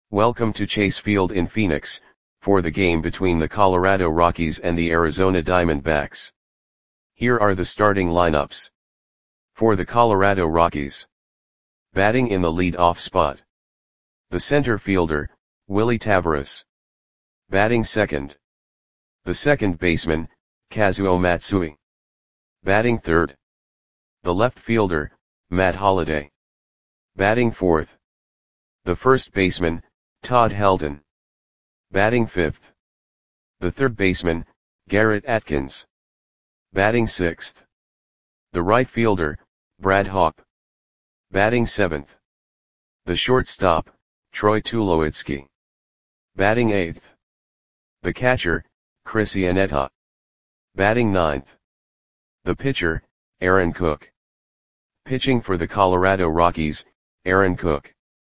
Welcome to Chase Field in Phoenix, for the game between the Colorado Rockies and the Arizona Diamondbacks. Here are the starting lineups. For the Colorado Rockies. Batting in the lead-off spot. The center fielder, Willy Taveras. Batting second. The second baseman, Kazuo Matsui. Batting third. The left fielder, Matt Holliday. Batting fourth. The first baseman, Todd Helton. Batting fifth. The third baseman, Garrett Atkins. Batting sixth. The right fielder, Brad Hawpe. Batting seventh. The shortstop, Troy Tulowitzki. Batting eighth. The catcher, Chris Iannetta. Batting ninth. The pitcher, Aaron Cook. Pitching for the Colorado Rockies, Aaron Cook.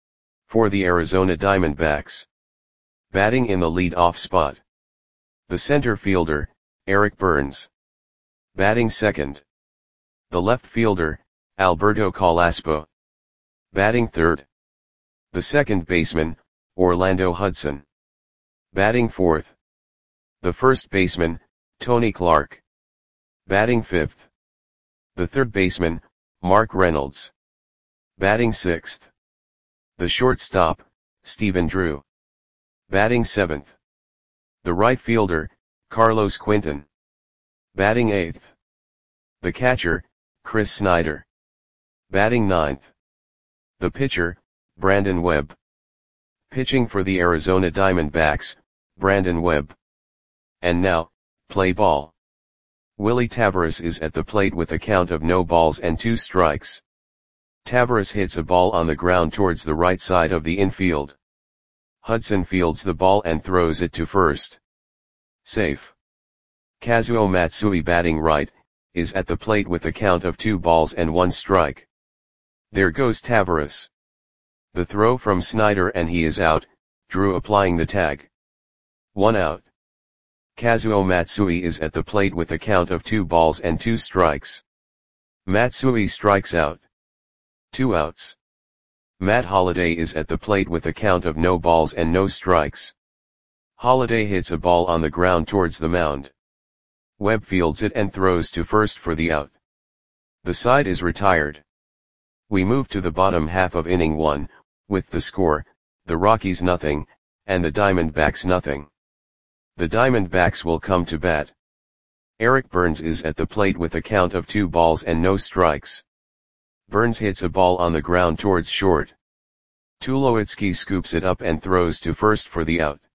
For the Arizona Diamondbacks. Batting in the lead-off spot. The center fielder, Eric Burns. Batting second. The left fielder, Alberto Carrasco. Batting third. The second baseman, Orlando Hudson. Batting fourth. The first baseman, Tony Clark. Batting fifth. The third baseman, Mark Reynolds. Batting sixth. The shortstop, Stephen Drew. Batting seventh. The right fielder, Carlos Quinton. Batting eighth. The catcher, Chris Snyder. Batting ninth. The pitcher, Brandon Webb. Pitching for the Arizona Diamondbacks, Brandon Webb. And now, play ball. Willy Taveras is at the plate with a count of no balls and 2 strikes. Taveras hits a ball on the ground towards the right side of the infield. Hudson fields the ball and throws it to first. Safe. Kazuo Matsui, batting right, is at the plate with a count of 2 balls and 1 strike. There goes Taveras. The throw from Snyder and he is out, Drew applying the tag. 1 out. Kazuo Matsui is at the plate with a count of 2 balls and 2 strikes. Matsui strikes out. 2 outs. Matt Holliday is at the plate with a count of no balls and no strikes. Holliday hits a ball on the ground towards the mound. Webb fields it and throws to first for the out. The side is retired. We move to the bottom half of inning 1, with the score, the Rockies nothing, and the Diamondbacks nothing. The Diamondbacks will come to bat. Eric Burns is at the plate with a count of 2 balls and no strikes. Burns hits a ball on the ground towards short. Tulowitzki scoops it up and throws to first for the out.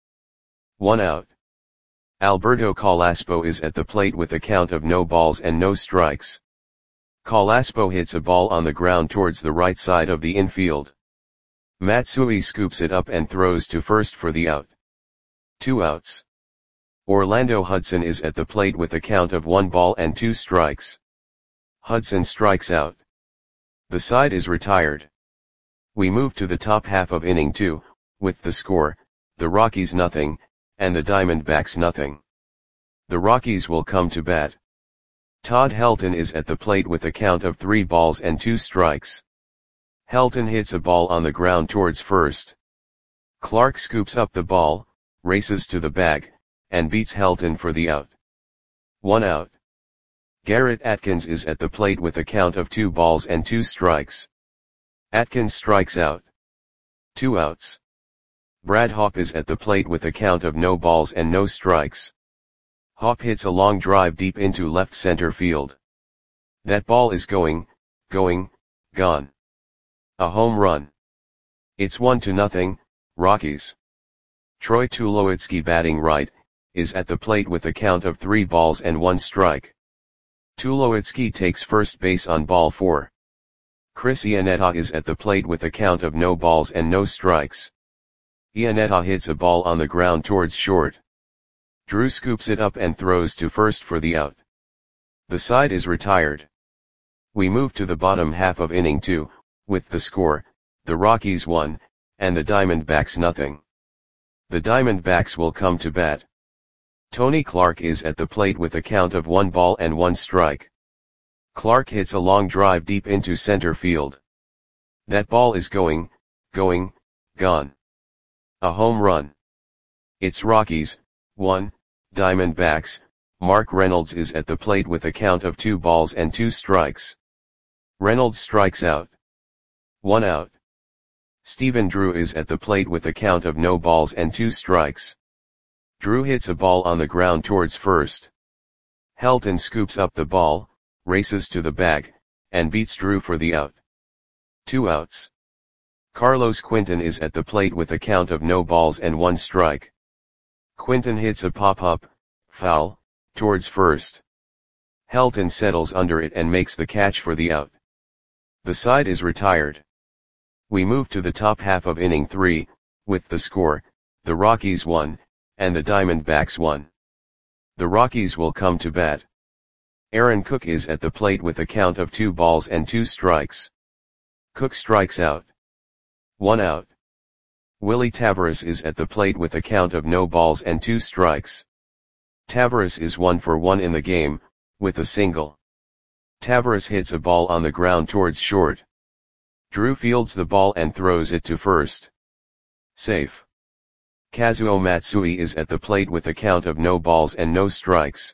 1 out. Alberto Carrasco is at the plate with a count of no balls and no strikes. Carrasco hits a ball on the ground towards the right side of the infield. Matsui scoops it up and throws to first for the out. 2 outs. Orlando Hudson is at the plate with a count of 1 ball and 2 strikes. Hudson strikes out. The side is retired. We move to the top half of inning 2, with the score, the Rockies nothing, and the Diamondbacks nothing. The Rockies will come to bat. Todd Helton is at the plate with a count of 3 balls and 2 strikes. Helton hits a ball on the ground towards first. Clark scoops up the ball, races to the bag, and beats Helton for the out. 1 out. Garrett Atkins is at the plate with a count of 2 balls and 2 strikes. Atkins strikes out. 2 outs. Brad Hawpe is at the plate with a count of no balls and no strikes. Hawpe hits a long drive deep into left center field. That ball is going, gone. A home run. It's 1-0, Rockies. Troy Tulowitzki, batting right, is at the plate with a count of 3 balls and 1 strike. Tulowitzki takes first base on ball 4. Chris Iannetta is at the plate with a count of no balls and no strikes. Iannetta hits a ball on the ground towards short. Drew scoops it up and throws to first for the out. The side is retired. We move to the bottom half of inning 2, with the score, the Rockies 1, and the Diamondbacks nothing. The Diamondbacks will come to bat. Tony Clark is at the plate with a count of 1 ball and 1 strike. Clark hits a long drive deep into center field. That ball is going, gone. A home run. It's Rockies, 1, Diamondbacks. Mark Reynolds is at the plate with a count of 2 balls and 2 strikes. Reynolds strikes out. 1 out. Stephen Drew is at the plate with a count of no balls and 2 strikes. Drew hits a ball on the ground towards first. Helton scoops up the ball, races to the bag, and beats Drew for the out. 2 outs. Carlos Quinton is at the plate with a count of no balls and 1 strike. Quinton hits a pop-up, foul, towards first. Helton settles under it and makes the catch for the out. The side is retired. We move to the top half of inning 3, with the score, the Rockies 1, and the Diamondbacks 1. The Rockies will come to bat. Aaron Cook is at the plate with a count of 2 balls and 2 strikes. Cook strikes out. 1 out. Willie Taveras is at the plate with a count of no balls and 2 strikes. Taveras is 1 for 1 in the game, with a single. Taveras hits a ball on the ground towards short. Drew fields the ball and throws it to first. Safe. Kazuo Matsui is at the plate with a count of no balls and no strikes.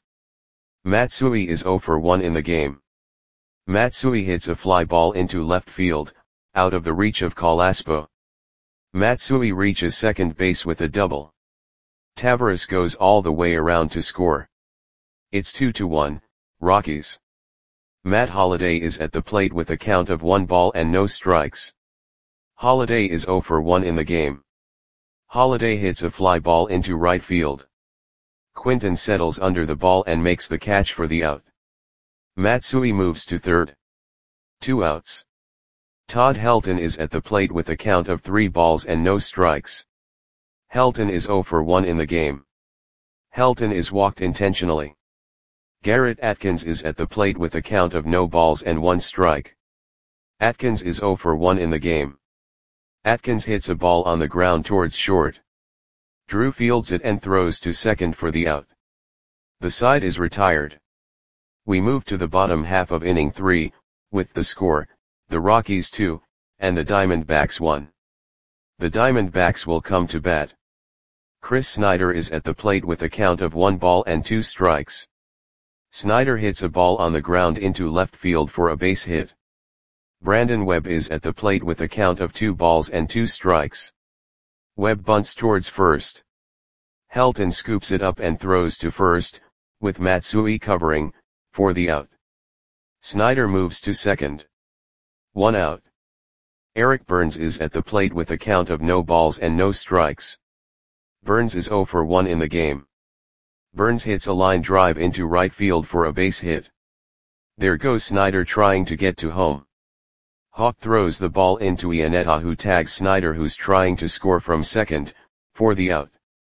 Matsui is 0 for 1 in the game. Matsui hits a fly ball into left field, out of the reach of Calaspo. Matsui reaches second base with a double. Taveras goes all the way around to score. It's 2-1, Rockies. Matt Holliday is at the plate with a count of 1 ball and no strikes. Holliday is 0 for 1 in the game. Holliday hits a fly ball into right field. Quinton settles under the ball and makes the catch for the out. Matsui moves to third. 2 outs. Todd Helton is at the plate with a count of 3 balls and no strikes. Helton is 0 for 1 in the game. Helton is walked intentionally. Garrett Atkins is at the plate with a count of no balls and 1 strike. Atkins is 0 for 1 in the game. Atkins hits a ball on the ground towards short. Drew fields it and throws to second for the out. The side is retired. We move to the bottom half of inning 3, with the score, the Rockies 2, and the Diamondbacks 1. The Diamondbacks will come to bat. Chris Snyder is at the plate with a count of 1 ball and 2 strikes. Snyder hits a ball on the ground into left field for a base hit. Brandon Webb is at the plate with a count of 2 balls and 2 strikes. Webb bunts towards first. Helton scoops it up and throws to first, with Matsui covering, for the out. Snyder moves to second. 1 out. Eric Burns is at the plate with a count of no balls and no strikes. Burns is 0 for 1 in the game. Burns hits a line drive into right field for a base hit. There goes Snyder trying to get to home. Hawk throws the ball into Iannetta, who tags Snyder, who's trying to score from second, for the out.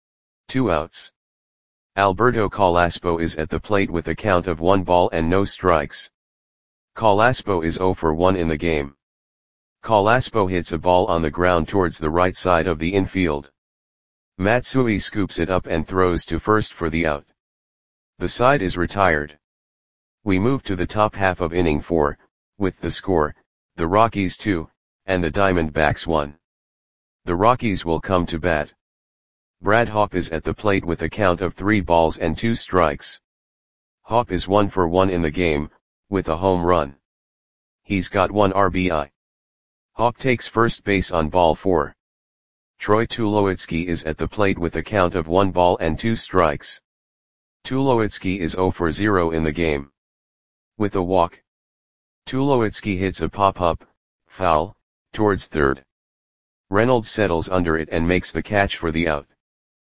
2 outs. Alberto Calaspo is at the plate with a count of 1 ball and no strikes. Calaspo is 0 for 1 in the game. Calaspo hits a ball on the ground towards the right side of the infield. Matsui scoops it up and throws to first for the out. The side is retired. We move to the top half of inning 4, with the score, the Rockies 2, and the Diamondbacks 1. The Rockies will come to bat. Brad Hawpe is at the plate with a count of 3 balls and 2 strikes. Hawpe is 1 for 1 in the game, with a home run. He's got 1 RBI. Hawpe takes first base on ball 4. Troy Tulowitzki is at the plate with a count of 1 ball and 2 strikes. Tulowitzki is 0 for 0 in the game. With a walk, Tulowitzki hits a pop-up, foul, towards third. Reynolds settles under it and makes the catch for the out.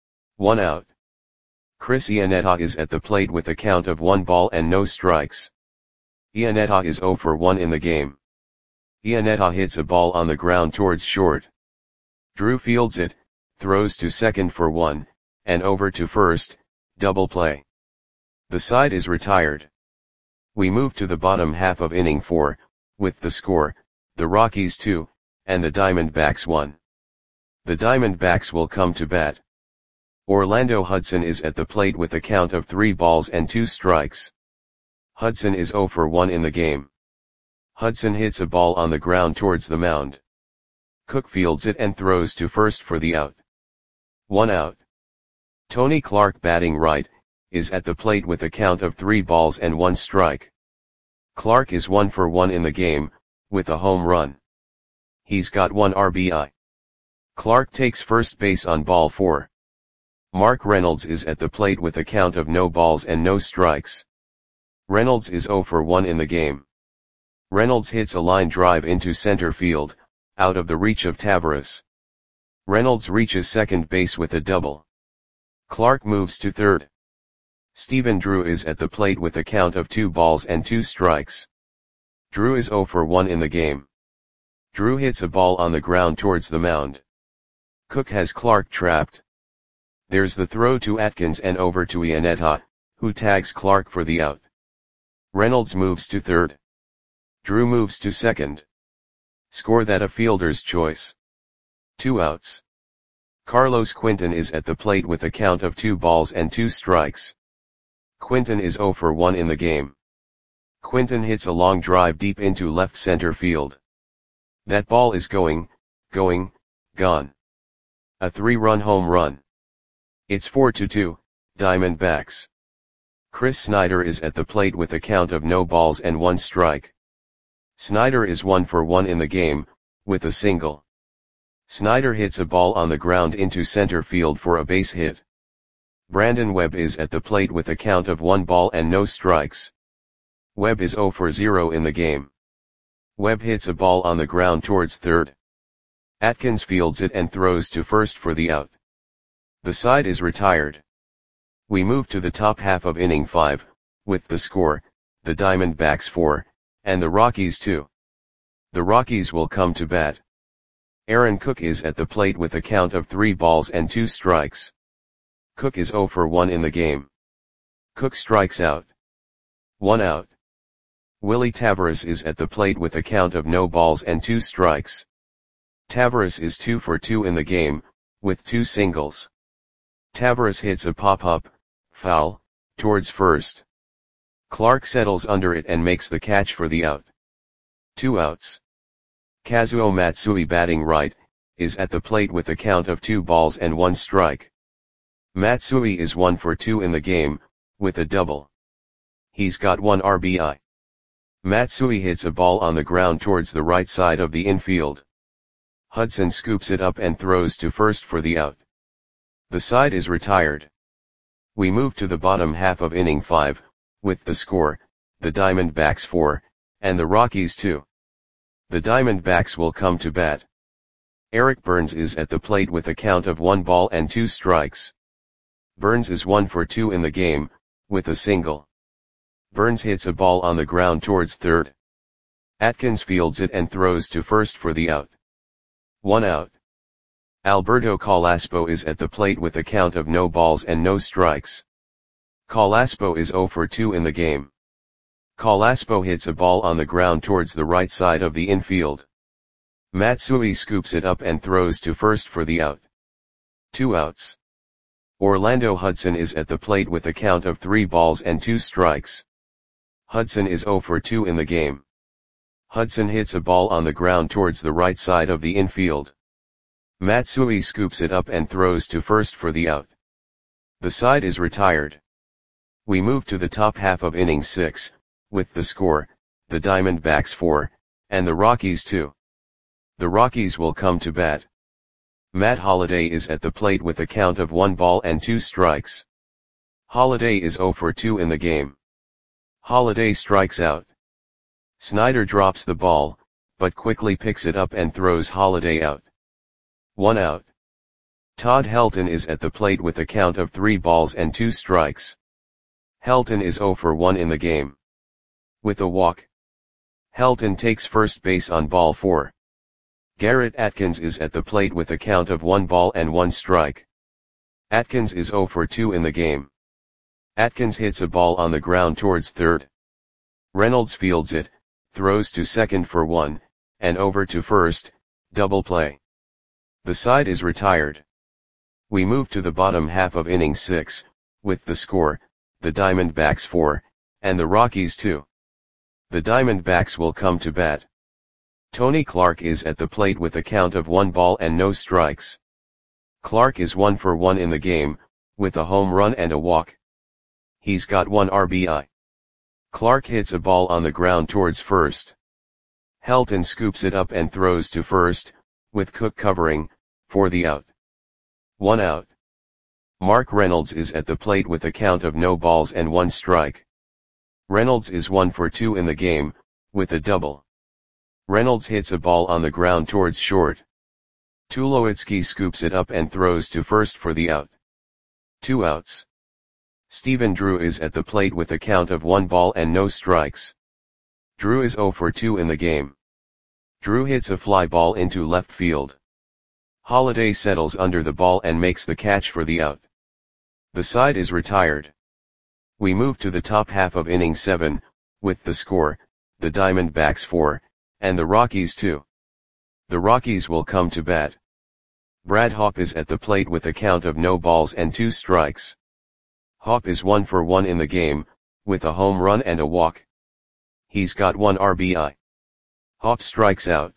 1 out. Chris Iannetta is at the plate with a count of 1 ball and no strikes. Iannetta is 0 for 1 in the game. Iannetta hits a ball on the ground towards short. Drew fields it, throws to second for 1, and over to first, double play. The side is retired. We move to the bottom half of inning 4, with the score, the Rockies 2, and the Diamondbacks 1. The Diamondbacks will come to bat. Orlando Hudson is at the plate with a count of 3 balls and 2 strikes. Hudson is 0 for 1 in the game. Hudson hits a ball on the ground towards the mound. Cook fields it and throws to first for the out. 1 out. Tony Clark, batting right, is at the plate with a count of 3 balls and 1 strike. Clark is 1 for 1 in the game, with a home run. He's got 1 RBI. Clark takes first base on ball 4. Mark Reynolds is at the plate with a count of no balls and no strikes. Reynolds is 0 for 1 in the game. Reynolds hits a line drive into center field, out of the reach of Taveras. Reynolds reaches second base with a double. Clark moves to third. Stephen Drew is at the plate with a count of 2 balls and 2 strikes. Drew is 0 for 1 in the game. Drew hits a ball on the ground towards the mound. Cook has Clark trapped. There's the throw to Atkins and over to Iannetta, who tags Clark for the out. Reynolds moves to third. Drew moves to second. Score that a fielder's choice. 2 outs. Carlos Quinton is at the plate with a count of 2 balls and 2 strikes. Quinton is 0 for 1 in the game. Quinton hits a long drive deep into left center field. That ball is gone. A 3-run home run. It's 4-2, Diamondbacks. Chris Snyder is at the plate with a count of no balls and 1 strike. Snyder is 1 for 1 in the game, with a single. Snyder hits a ball on the ground into center field for a base hit. Brandon Webb is at the plate with a count of 1 ball and no strikes. Webb is 0 for 0 in the game. Webb hits a ball on the ground towards third. Atkins fields it and throws to first for the out. The side is retired. We move to the top half of inning 5, with the score, the Diamondbacks 4, and the Rockies 2. The Rockies will come to bat. Aaron Cook is at the plate with a count of 3 balls and 2 strikes. Cook is 0 for 1 in the game. Cook strikes out. 1 out. Willie Taveras is at the plate with a count of no balls and 2 strikes. Taveras is 2 for 2 in the game, with 2 singles. Taveras hits a pop-up, foul, towards first. Clark settles under it and makes the catch for the out. 2 outs. Kazuo Matsui, batting right, is at the plate with a count of 2 balls and 1 strike. Matsui is 1 for 2 in the game, with a double. He's got 1 RBI. Matsui hits a ball on the ground towards the right side of the infield. Hudson scoops it up and throws to first for the out. The side is retired. We move to the bottom half of inning 5, with the score, the Diamondbacks 4, and the Rockies 2. The Diamondbacks will come to bat. Eric Burns is at the plate with a count of 1 ball and 2 strikes. Burns is 1 for 2 in the game, with a single. Burns hits a ball on the ground towards third. Atkins fields it and throws to first for the out. 1 out. Alberto Calaspo is at the plate with a count of no balls and no strikes. Calaspo is 0 for 2 in the game. Calaspo hits a ball on the ground towards the right side of the infield. Matsui scoops it up and throws to first for the out. 2 outs. Orlando Hudson is at the plate with a count of 3 balls and 2 strikes. Hudson is 0 for 2 in the game. Hudson hits a ball on the ground towards the right side of the infield. Matsui scoops it up and throws to first for the out. The side is retired. We move to the top half of inning 6, with the score, the Diamondbacks 4, and the Rockies 2. The Rockies will come to bat. Matt Holliday is at the plate with a count of 1 ball and 2 strikes. Holliday is 0 for 2 in the game. Holliday strikes out. Snyder drops the ball, but quickly picks it up and throws Holliday out. 1 out. Todd Helton is at the plate with a count of 3 balls and 2 strikes. Helton is 0 for 1 in the game. With a walk. Helton takes first base on ball 4. Garrett Atkins is at the plate with a count of 1 ball and 1 strike. Atkins is 0 for 2 in the game. Atkins hits a ball on the ground towards third. Reynolds fields it, throws to second for 1, and over to first, double play. The side is retired. We move to the bottom half of inning 6, with the score, the Diamondbacks 4, and the Rockies 2. The Diamondbacks will come to bat. Tony Clark is at the plate with a count of 1 ball and no strikes. Clark is 1 for 1 in the game, with a home run and a walk. He's got 1 RBI. Clark hits a ball on the ground towards first. Helton scoops it up and throws to first, with Cook covering, for the out. 1 out. Mark Reynolds is at the plate with a count of no balls and 1 strike. Reynolds is 1 for 2 in the game, with a double. Reynolds hits a ball on the ground towards short. Tulowitzki scoops it up and throws to first for the out. 2 outs. Stephen Drew is at the plate with a count of 1 ball and no strikes. Drew is 0 for 2 in the game. Drew hits a fly ball into left field. Holliday settles under the ball and makes the catch for the out. The side is retired. We move to the top half of inning 7, with the score, the Diamondbacks 4, and the Rockies 2. The Rockies will come to bat. Brad Hawpe is at the plate with a count of no balls and 2 strikes. Hawpe is 1 for 1 in the game, with a home run and a walk. He's got 1 RBI. Hawpe strikes out.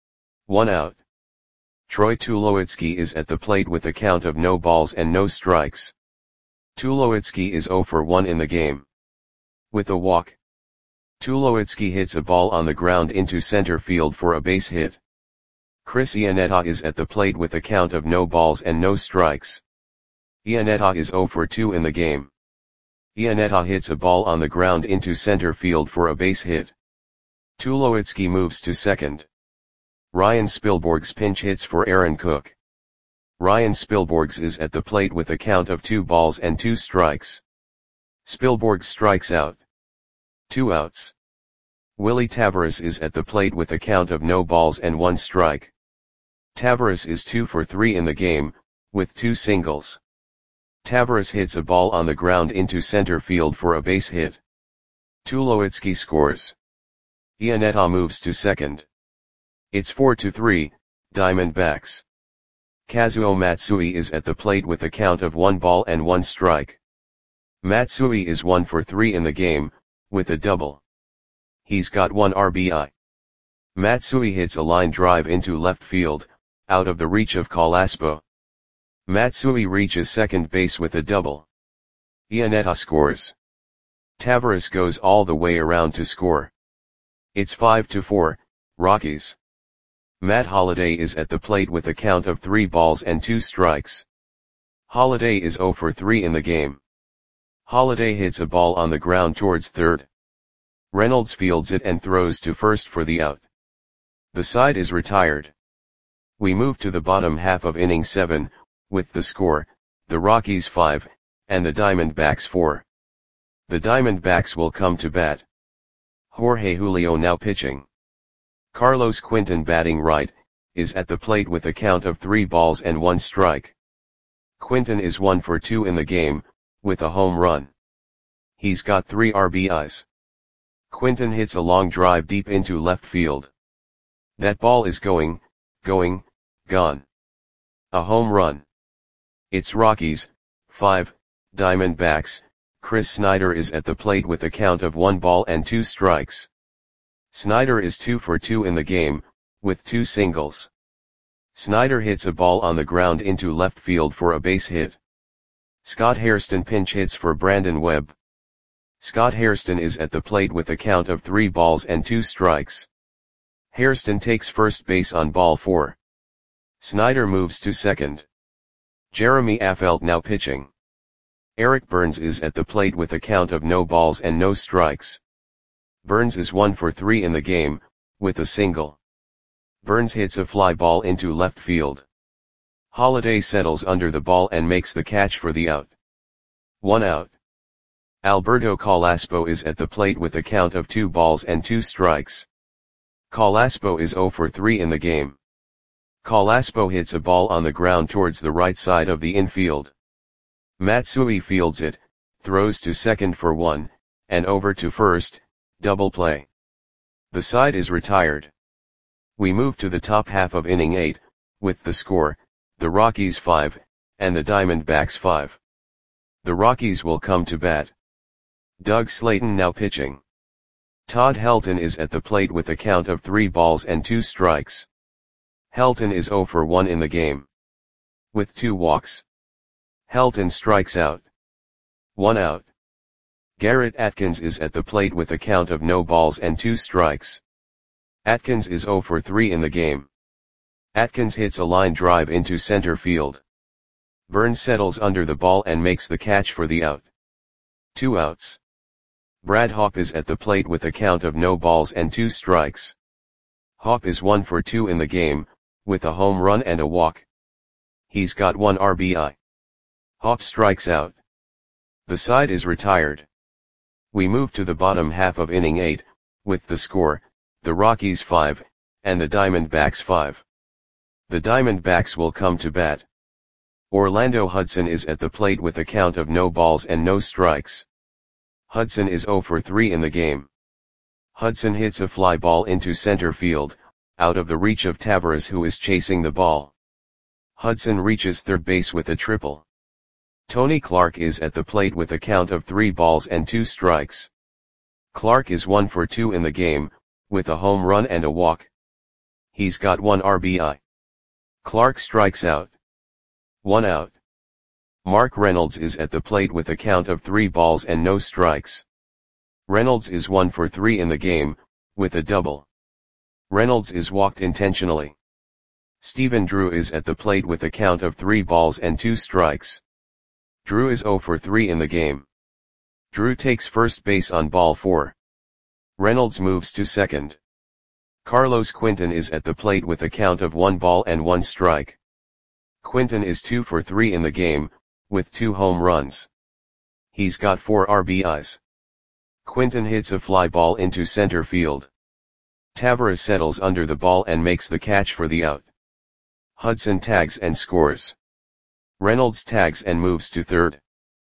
1 out. Troy Tulowitzki is at the plate with a count of no balls and no strikes. Tulowitzki is 0 for 1 in the game. With a walk. Tulowitzki hits a ball on the ground into center field for a base hit. Chris Iannetta is at the plate with a count of no balls and no strikes. Iannetta is 0 for 2 in the game. Iannetta hits a ball on the ground into center field for a base hit. Tulowitzki moves to second. Ryan Spilborghs pinch hits for Aaron Cook. Ryan Spilborghs is at the plate with a count of 2 balls and 2 strikes. Spilborghs strikes out. 2 outs. Willie Taveras is at the plate with a count of no balls and 1 strike. Taveras is 2 for 3 in the game, with 2 singles. Taveras hits a ball on the ground into center field for a base hit. Tulowitzki scores. Iannetta moves to second. It's 4-3, Diamondbacks. Kazuo Matsui is at the plate with a count of 1 ball and 1 strike. Matsui is 1 for 3 in the game, with a double. He's got 1 RBI. Matsui hits a line drive into left field, out of the reach of Calaspo. Matsui reaches second base with a double. Iannetta scores. Taveras goes all the way around to score. It's 5-4, Rockies. Matt Holliday is at the plate with a count of 3 balls and 2 strikes. Holliday is 0 for 3 in the game. Holliday hits a ball on the ground towards third. Reynolds fields it and throws to first for the out. The side is retired. We move to the bottom half of inning 7, with the score, the Rockies 5, and the Diamondbacks 4. The Diamondbacks will come to bat. Jorge Julio now pitching. Carlos Quinton batting right, is at the plate with a count of 3 balls and 1 strike. Quinton is 1 for 2 in the game, with a home run. He's got 3 RBIs. Quinton hits a long drive deep into left field. That ball is gone. A home run. It's Rockies, 5, Diamondbacks. Chris Snyder is at the plate with a count of 1 ball and 2 strikes. Snyder is 2 for 2 in the game, with 2 singles. Snyder hits a ball on the ground into left field for a base hit. Scott Hairston pinch hits for Brandon Webb. Scott Hairston is at the plate with a count of 3 balls and 2 strikes. Hairston takes first base on ball 4. Snyder moves to second. Jeremy Affeldt now pitching. Eric Burns is at the plate with a count of no balls and no strikes. Burns is 1 for 3 in the game, with a single. Burns hits a fly ball into left field. Holliday settles under the ball and makes the catch for the out. 1 out. Alberto Calaspo is at the plate with a count of 2 balls and 2 strikes. Calaspo is 0 for 3 in the game. Calaspo hits a ball on the ground towards the right side of the infield. Matsui fields it, throws to second for 1, and over to first, double play. The side is retired. We move to the top half of inning 8, with the score, the Rockies 5, and the Diamondbacks 5. The Rockies will come to bat. Doug Slayton now pitching. Todd Helton is at the plate with a count of 3 balls and 2 strikes. Helton is 0 for 1 in the game. with 2 walks. Helton strikes out. 1 out. Garrett Atkins is at the plate with a count of no balls and 2 strikes. Atkins is 0 for 3 in the game. Atkins hits a line drive into center field. Burns settles under the ball and makes the catch for the out. 2 outs. Brad Hawpe is at the plate with a count of no balls and 2 strikes. Hawpe is 1 for 2 in the game, with a home run and a walk. He's got 1 RBI. Hawpe strikes out. The side is retired. We move to the bottom half of inning 8, with the score, the Rockies 5, and the Diamondbacks 5. The Diamondbacks will come to bat. Orlando Hudson is at the plate with a count of no balls and no strikes. Hudson is 0 for 3 in the game. Hudson hits a fly ball into center field, out of the reach of Taveras, who is chasing the ball. Hudson reaches third base with a triple. Tony Clark is at the plate with a count of 3 balls and 2 strikes. Clark is 1 for 2 in the game, with a home run and a walk. He's got 1 RBI. Clark strikes out. 1 out. Mark Reynolds is at the plate with a count of 3 balls and no strikes. Reynolds is 1 for 3 in the game, with a double. Reynolds is walked intentionally. Stephen Drew is at the plate with a count of 3 balls and 2 strikes. Drew is 0 for 3 in the game. Drew takes first base on ball 4. Reynolds moves to second. Carlos Quinton is at the plate with a count of 1 ball and 1 strike. Quinton is 2 for 3 in the game, with 2 home runs. He's got 4 RBIs. Quinton hits a fly ball into center field. Taveras settles under the ball and makes the catch for the out. Hudson tags and scores. Reynolds tags and moves to third.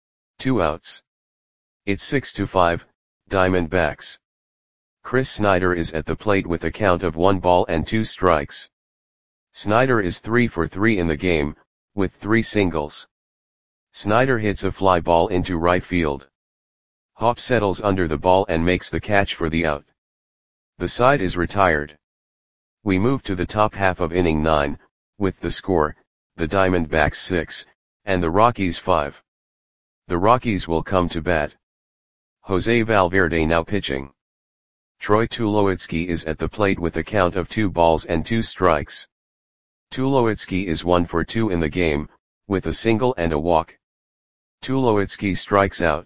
2 outs. It's 6-5, Diamondbacks. Chris Snyder is at the plate with a count of 1 ball and 2 strikes. Snyder is 3 for 3 in the game, with 3 singles. Snyder hits a fly ball into right field. Hawpe settles under the ball and makes the catch for the out. The side is retired. We move to the top half of inning 9, with the score, the Diamondbacks 6, and the Rockies 5. The Rockies will come to bat. Jose Valverde now pitching. Troy Tulowitzki is at the plate with a count of 2 balls and 2 strikes. Tulowitzki is 1 for 2 in the game, with a single and a walk. Tulowitzki strikes out.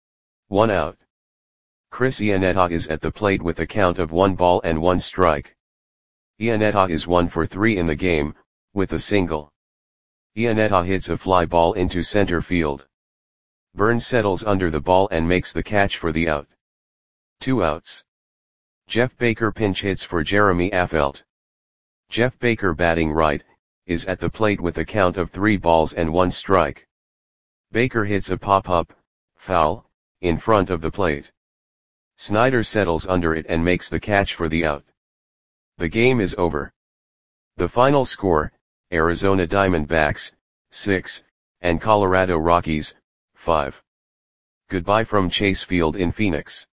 1 out. Chris Iannetta is at the plate with a count of 1 ball and 1 strike. Iannetta is 1 for 3 in the game, with a single. Iannetta hits a fly ball into center field. Burns settles under the ball and makes the catch for the out. 2 outs. Jeff Baker pinch hits for Jeremy Affeldt. Jeff Baker, batting right, is at the plate with a count of 3 balls and 1 strike. Baker hits a pop-up, foul, in front of the plate. Snyder settles under it and makes the catch for the out. The game is over. The final score, Arizona Diamondbacks, 6, and Colorado Rockies, 5. Goodbye from Chase Field in Phoenix.